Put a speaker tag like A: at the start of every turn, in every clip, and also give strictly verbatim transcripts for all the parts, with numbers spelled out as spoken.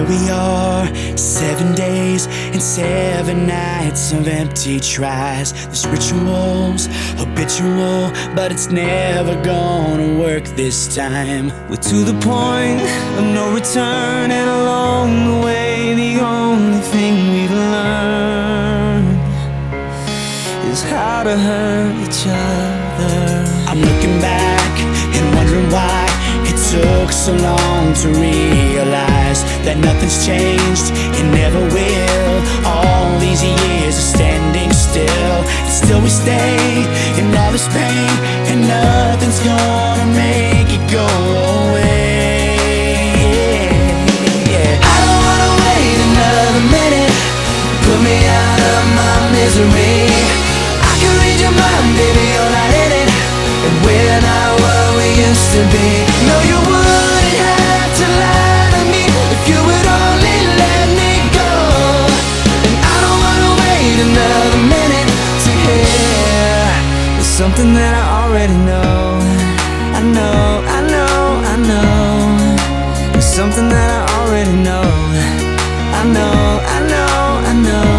A: here we are, seven days and seven nights of empty tries. This ritual's habitual, but it's never gonna work this time. We're to the point of no return, and along the way the only thing we've learned is how to hurt each other. I'm looking back and wondering why it took so long to realize that nothing's changed, it never will. All these years of standing still, and still we stay in all this pain, and nothing's gonna make it go away. Yeah. I don't wanna wait another minute, put me out of my misery. I can read your mind, baby, you're not in it, and we're not what we used to be. No, you wouldn't have to lie to me if you would only let me go. And I don't wanna wait another minute to hear there's something that I already know. I know, I know, I know. There's something that I already know. I know, I know, I know.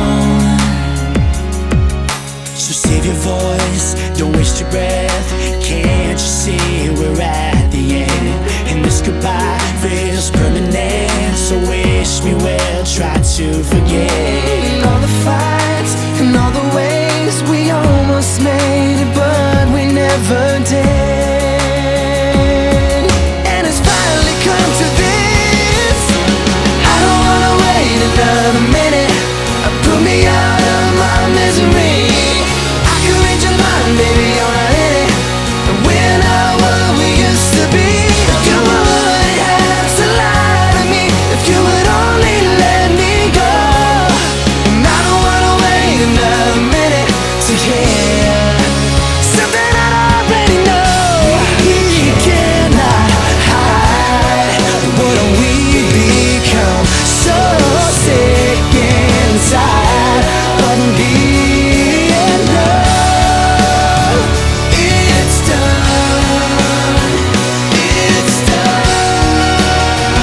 A: So save your voice, don't waste your breath. Can't you see we're at the end? And this goodbye feels permanent, so wish me well, try to forget all the fights and all the ways we almost made it, but we never did. And it's finally come to this. I don't wanna wait another minute, put me out of my misery. I can read your mind, baby, you're not in it, and we're not what we used to be. You wouldn't have to lie to me if you would only let me go. And I don't wanna wait another minute to hear something I already know. We cannot hide what we become, so sick inside of being loved. It's done, it's done,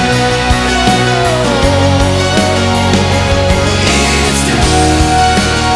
A: it's done.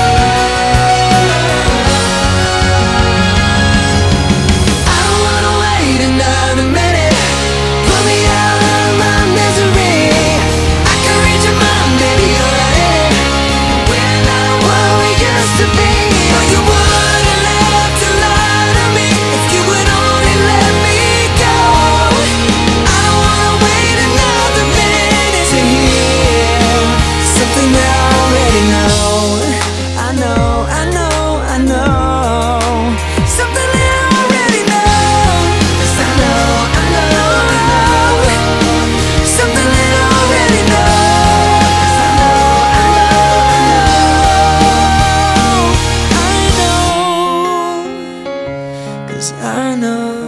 A: I don't wanna wait another minute, put me out of my misery. I can read your mind, baby, you're not in it, we're not what we used to be. No, you wouldn't have to lie to me if you would only let me go. I don't wanna wait another minute to hear something that I already know. I know, I know, I know. Something that I already know. 'Cause I know, I know, I know. Something that I already know. 'Cause I know, I know, I know. 'Cause I know.